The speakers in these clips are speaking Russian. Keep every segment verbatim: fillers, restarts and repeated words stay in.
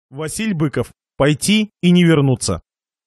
Василь Быков. Пойти и не вернуться.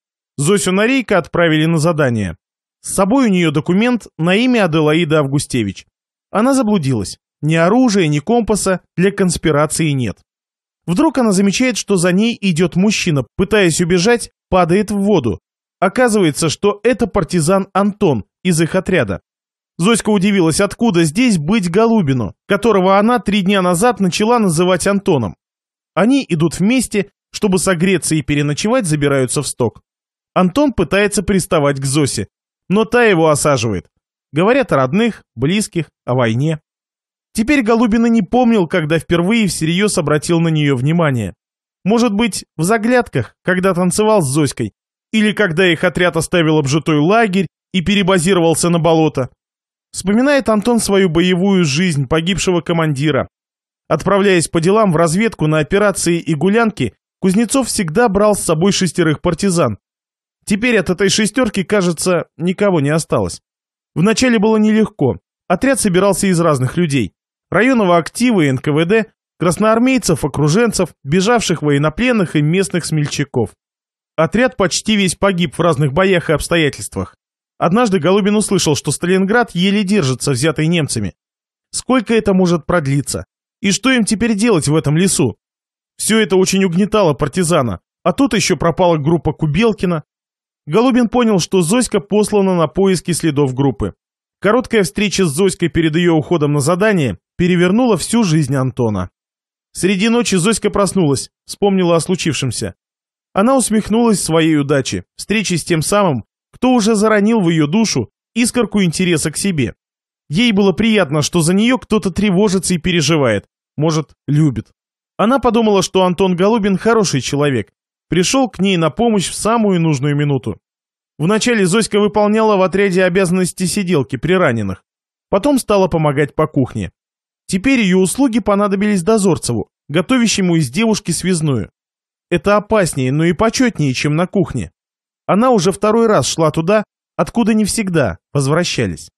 Зосю Нарейко отправили на задание. С собой у нее документ на имя Аделаиды Августевич. Она заблудилась. Ни оружия, ни компаса для конспирации нет. Вдруг она замечает, что за ней идет мужчина, пытаясь убежать, падает в воду. Оказывается, что это партизан Антон из их отряда. Зоська удивилась, откуда здесь быть Голубину, которого она три дня назад начала называть Антоном. Они идут вместе, чтобы согреться и переночевать, забираются в сток. Антон пытается приставать к Зосе, но та его осаживает. Говорят о родных, близких, о войне. Теперь Голубина не помнил, когда впервые всерьез обратил на нее внимание. Может быть, в заглядках, когда танцевал с Зоськой, или когда их отряд оставил обжитой лагерь и перебазировался на болото. Вспоминает Антон свою боевую жизнь погибшего командира. Отправляясь по делам в разведку на операции и гулянки, Кузнецов всегда брал с собой шестерых партизан. Теперь от этой шестерки, кажется, никого не осталось. Вначале было нелегко. Отряд собирался из разных людей. Районного актива и эн ка вэ дэ, красноармейцев, окруженцев, бежавших военнопленных и местных смельчаков. Отряд почти весь погиб в разных боях и обстоятельствах. Однажды Голубин услышал, что Сталинград еле держится, взятый немцами. Сколько это может продлиться? И что им теперь делать в этом лесу? Все это очень угнетало партизана. А тут еще пропала группа Кубелкина. Голубин понял, что Зоська послана на поиски следов группы. Короткая встреча с Зоськой перед ее уходом на задание перевернула всю жизнь Антона. Среди ночи Зоська проснулась, вспомнила о случившемся. Она усмехнулась своей удаче, встрече с тем самым, кто уже заронил в ее душу искорку интереса к себе. Ей было приятно, что за нее кто-то тревожится и переживает, может, любит. Она подумала, что Антон Голубин хороший человек, пришел к ней на помощь в самую нужную минуту. Вначале Зоська выполняла в отряде обязанности сиделки при раненых, потом стала помогать по кухне. Теперь ее услуги понадобились Дозорцеву, готовящему из девушки связную. Это опаснее, но и почетнее, чем на кухне. Она уже второй раз шла туда, откуда не всегда возвращались.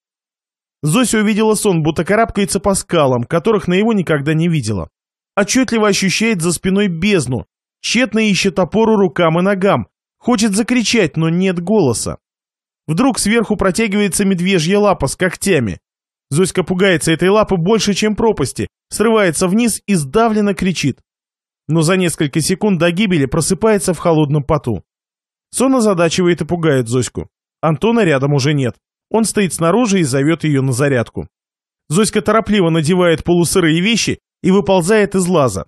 Зося увидела сон, будто карабкается по скалам, которых на его никогда не видела. Отчетливо ощущает за спиной бездну, тщетно ищет опору рукам и ногам, хочет закричать, но нет голоса. Вдруг сверху протягивается медвежья лапа с когтями. Зоська пугается этой лапы больше, чем пропасти, срывается вниз и сдавленно кричит. Но за несколько секунд до гибели просыпается в холодном поту. Сон озадачивает и пугает Зоську. Антона рядом уже нет. Он стоит снаружи и зовет ее на зарядку. Зоська торопливо надевает полусырые вещи и выползает из лаза.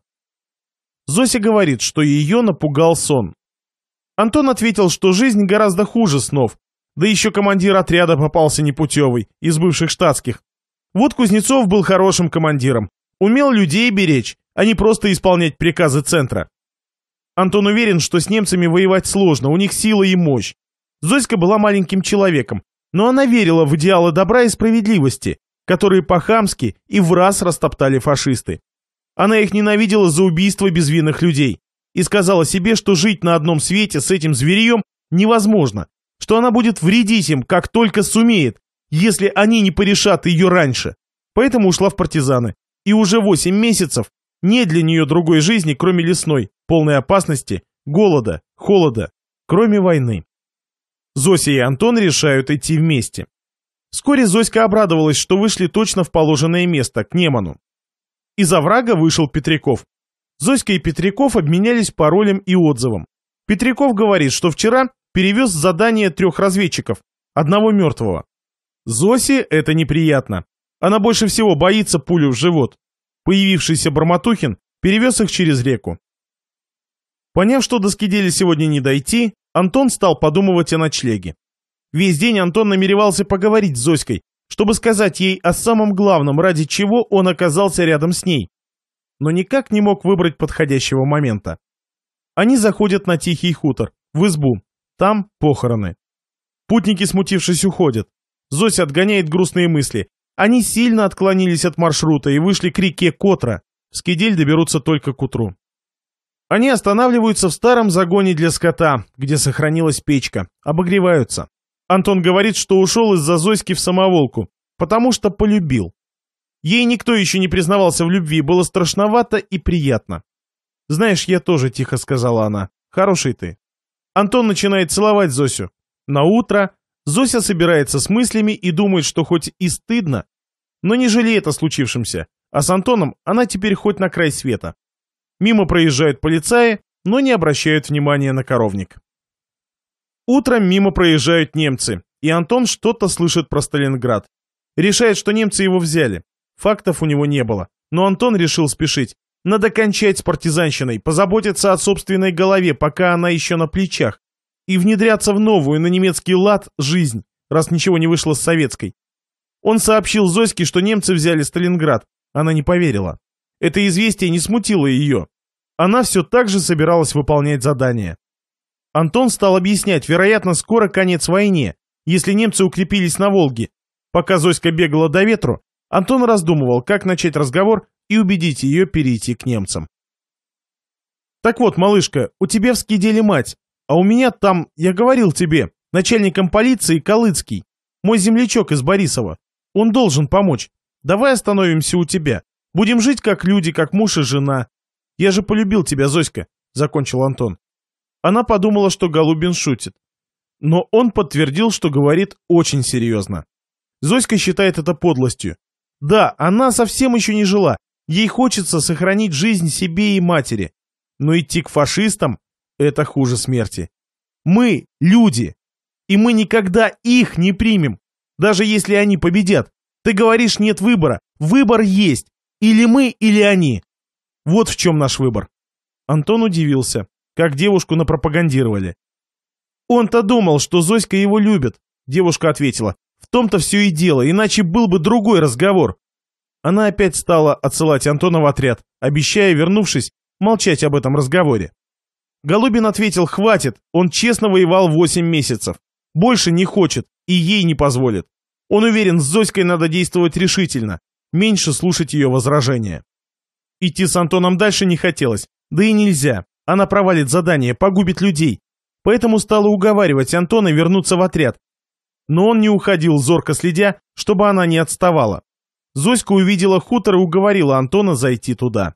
Зося говорит, что ее напугал сон. Антон ответил, что жизнь гораздо хуже снов, да еще командир отряда попался непутевый, из бывших штатских. Вот Кузнецов был хорошим командиром, умел людей беречь, а не просто исполнять приказы центра. Антон уверен, что с немцами воевать сложно, у них сила и мощь. Зоська была маленьким человеком, но она верила в идеалы добра и справедливости, которые по-хамски и враз растоптали фашисты. Она их ненавидела за убийство безвинных людей и сказала себе, что жить на одном свете с этим зверьем невозможно, что она будет вредить им, как только сумеет, если они не порешат ее раньше. Поэтому ушла в партизаны. И уже восемь месяцев нет для нее другой жизни, кроме лесной, полной опасности, голода, холода, кроме войны. Зося и Антон решают идти вместе. Вскоре Зоська обрадовалась, что вышли точно в положенное место, к Неману. Из оврага вышел Петряков. Зоська и Петряков обменялись паролем и отзывом. Петряков говорит, что вчера перевез задание трех разведчиков, одного мертвого. Зосе это неприятно. Она больше всего боится пулю в живот. Появившийся Бормотухин перевез их через реку. Поняв, что до Скидели сегодня не дойти, Антон стал подумывать о ночлеге. Весь день Антон намеревался поговорить с Зоськой, чтобы сказать ей о самом главном, ради чего он оказался рядом с ней. Но никак не мог выбрать подходящего момента. Они заходят на тихий хутор, в избу. Там похороны. Путники, смутившись, уходят. Зося отгоняет грустные мысли. Они сильно отклонились от маршрута и вышли к реке Котра. В Скидель доберутся только к утру. Они останавливаются в старом загоне для скота, где сохранилась печка, обогреваются. Антон говорит, что ушел из-за Зоськи в самоволку, потому что полюбил. Ей никто еще не признавался в любви, было страшновато и приятно. «Знаешь, я тоже», — тихо сказала она. «Хороший ты». Антон начинает целовать Зосю. На утро Зося собирается с мыслями и думает, что хоть и стыдно, но не жалеет о случившемся, а с Антоном она теперь хоть на край света. Мимо проезжают полицаи, но не обращают внимания на коровник. Утром мимо проезжают немцы, и Антон что-то слышит про Сталинград. Решает, что немцы его взяли. Фактов у него не было, но Антон решил спешить. Надо кончать с партизанщиной, позаботиться о собственной голове, пока она еще на плечах, и внедряться в новую, на немецкий лад, жизнь, раз ничего не вышло с советской. Он сообщил Зоське, что немцы взяли Сталинград. Она не поверила. Это известие не смутило ее. Она все так же собиралась выполнять задание. Антон стал объяснять, вероятно, скоро конец войне, если немцы укрепились на Волге. Пока Зоська бегала до ветру, Антон раздумывал, как начать разговор и убедить ее перейти к немцам. «Так вот, малышка, у тебя в Скиделе мать, а у меня там, я говорил тебе, начальником полиции Колыцкий, мой землячок из Борисова. Он должен помочь. Давай остановимся у тебя. Будем жить как люди, как муж и жена. Я же полюбил тебя, Зоська», — закончил Антон. Она подумала, что Голубин шутит. Но он подтвердил, что говорит очень серьезно. Зоська считает это подлостью. Да, она совсем еще не жила. Ей хочется сохранить жизнь себе и матери. Но идти к фашистам — это хуже смерти. Мы — люди. И мы никогда их не примем. Даже если они победят. Ты говоришь, нет выбора. Выбор есть. Или мы, или они. Вот в чем наш выбор. Антон удивился, как девушку напропагандировали. Он-то думал, что Зоська его любит. Девушка ответила: в том-то все и дело, иначе был бы другой разговор. Она опять стала отсылать Антона в отряд, обещая, вернувшись, молчать об этом разговоре. Голубин ответил: хватит, он честно воевал восемь месяцев. Больше не хочет и ей не позволит. Он уверен, с Зоськой надо действовать решительно, меньше слушать ее возражения. Идти с Антоном дальше не хотелось, да и нельзя. Она провалит задание, погубит людей. Поэтому стала уговаривать Антона вернуться в отряд. Но он не уходил, зорко следя, чтобы она не отставала. Зоська увидела хутор и уговорила Антона зайти туда.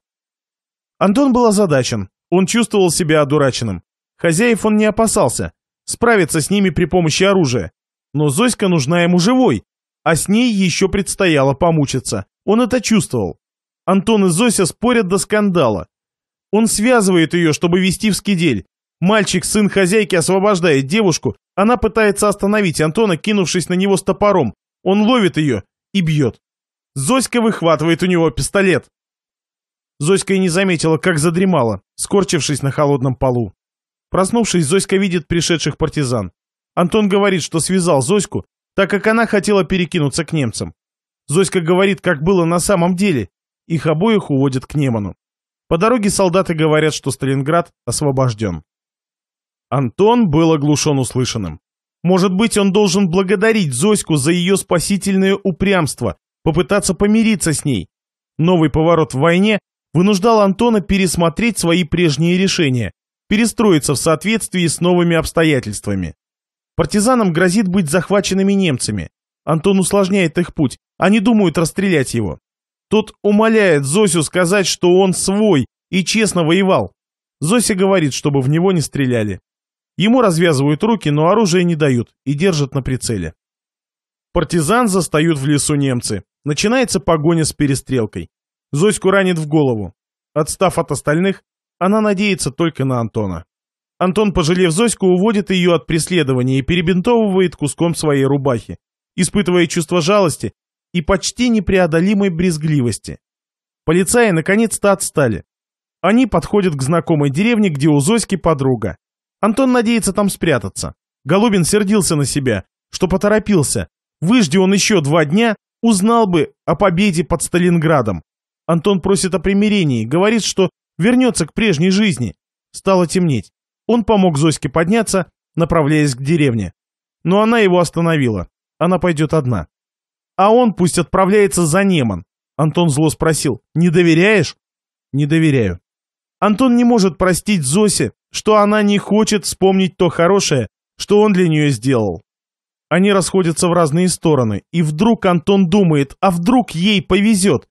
Антон был озадачен, он чувствовал себя одураченным. Хозяев он не опасался, справиться с ними при помощи оружия. Но Зоська нужна ему живой, а с ней еще предстояло помучиться. Он это чувствовал. Антон и Зося спорят до скандала. Он связывает ее, чтобы везти в Скидель. Мальчик, сын хозяйки, освобождает девушку. Она пытается остановить Антона, кинувшись на него с топором. Он ловит ее и бьет. Зоська выхватывает у него пистолет. Зоська и не заметила, как задремала, скорчившись на холодном полу. Проснувшись, Зоська видит пришедших партизан. Антон говорит, что связал Зоську, так как она хотела перекинуться к немцам. Зоська говорит, как было на самом деле. Их обоих уводят к Неману. По дороге солдаты говорят, что Сталинград освобожден. Антон был оглушен услышанным. Может быть, он должен благодарить Зоську за ее спасительное упрямство, попытаться помириться с ней. Новый поворот в войне вынуждал Антона пересмотреть свои прежние решения, перестроиться в соответствии с новыми обстоятельствами. Партизанам грозит быть захваченными немцами. Антон усложняет их путь, они думают расстрелять его. Тот умоляет Зосю сказать, что он свой и честно воевал. Зося говорит, чтобы в него не стреляли. Ему развязывают руки, но оружие не дают и держат на прицеле. Партизан застают в лесу немцы. Начинается погоня с перестрелкой. Зоську ранит в голову. Отстав от остальных, она надеется только на Антона. Антон, пожалев Зоську, уводит ее от преследования и перебинтовывает куском своей рубахи, испытывая чувство жалости и почти непреодолимой брезгливости. Полицаи наконец-то отстали. Они подходят к знакомой деревне, где у Зоськи подруга. Антон надеется там спрятаться. Голубин сердился на себя, что поторопился. Выжди он еще два дня, узнал бы о победе под Сталинградом. Антон просит о примирении, говорит, что вернется к прежней жизни. Стало темнеть. Он помог Зоське подняться, направляясь к деревне. Но она его остановила. Она пойдет одна. А он пусть отправляется за Неман. Антон зло спросил: «Не доверяешь?» «Не доверяю». Антон не может простить Зосе, что она не хочет вспомнить то хорошее, что он для нее сделал. Они расходятся в разные стороны, и вдруг Антон думает, а вдруг ей повезет?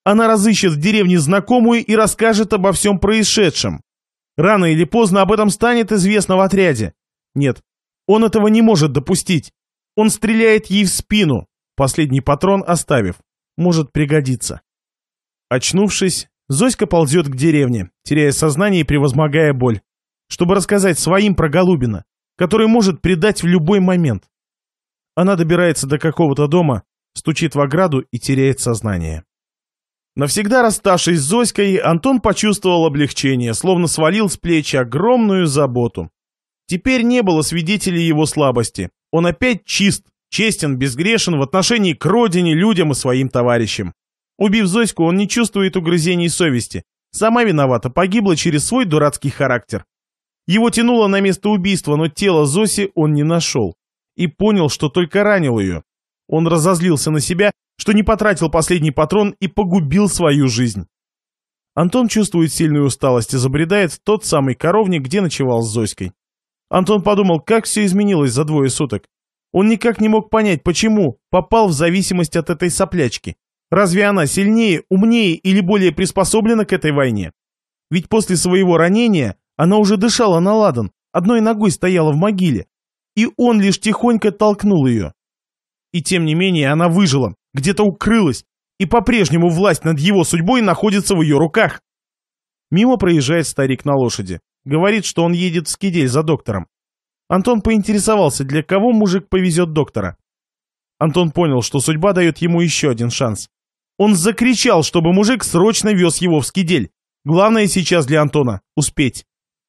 Она разыщет в деревне знакомую и расскажет обо всем происшедшем. Рано или поздно об этом станет известно в отряде. Нет, он этого не может допустить. Он стреляет ей в спину, последний патрон оставив. Может пригодиться. Очнувшись, Зоська ползет к деревне, теряя сознание и превозмогая боль, чтобы рассказать своим про Голубина, который может предать в любой момент. Она добирается до какого-то дома, стучит в ограду и теряет сознание. Навсегда расставшись с Зоськой, Антон почувствовал облегчение, словно свалил с плеч огромную заботу. Теперь не было свидетелей его слабости. Он опять чист, честен, безгрешен в отношении к родине, людям и своим товарищам. Убив Зоську, он не чувствует угрызений совести. Сама виновата, погибла через свой дурацкий характер. Его тянуло на место убийства, но тело Зоси он не нашел. И понял, что только ранил ее. Он разозлился на себя, что не потратил последний патрон и погубил свою жизнь. Антон чувствует сильную усталость и забредает в тот самый коровник, где ночевал с Зоськой. Антон подумал, как все изменилось за двое суток. Он никак не мог понять, почему попал в зависимость от этой соплячки. Разве она сильнее, умнее или более приспособлена к этой войне? Ведь после своего ранения она уже дышала на ладан, одной ногой стояла в могиле, и он лишь тихонько толкнул ее. И тем не менее она выжила, где-то укрылась, и по-прежнему власть над его судьбой находится в ее руках. Мимо проезжает старик на лошади. Говорит, что он едет в Скидель за доктором. Антон поинтересовался, для кого мужик повезет доктора. Антон понял, что судьба дает ему еще один шанс. Он закричал, чтобы мужик срочно вез его в Скидель. Главное сейчас для Антона — успеть.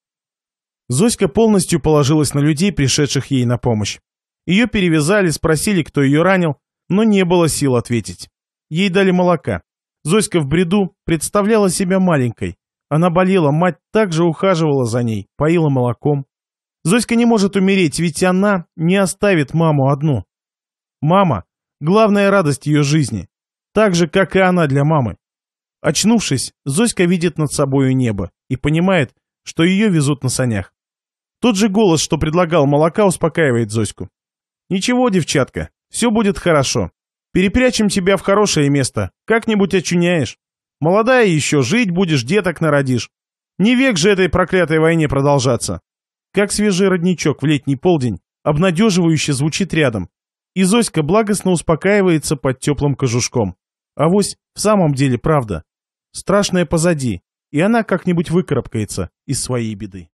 Зоська полностью положилась на людей, пришедших ей на помощь. Ее перевязали, спросили, кто ее ранил, но не было сил ответить. Ей дали молока. Зоська в бреду представляла себя маленькой. Она болела, мать также ухаживала за ней, поила молоком. Зоська не может умереть, ведь она не оставит маму одну. Мама — главная радость ее жизни, так же, как и она для мамы. Очнувшись, Зоська видит над собою небо и понимает, что ее везут на санях. Тот же голос, что предлагал молока, успокаивает Зоську. «Ничего, девчатка, все будет хорошо. Перепрячем тебя в хорошее место, как-нибудь очуняешь. Молодая еще, жить будешь, деток народишь. Не век же этой проклятой войне продолжаться». Как свежий родничок в летний полдень, обнадеживающе звучит рядом. И Зоська благостно успокаивается под теплым кожушком. Авось в самом деле правда. Страшное позади, и она как-нибудь выкарабкается из своей беды.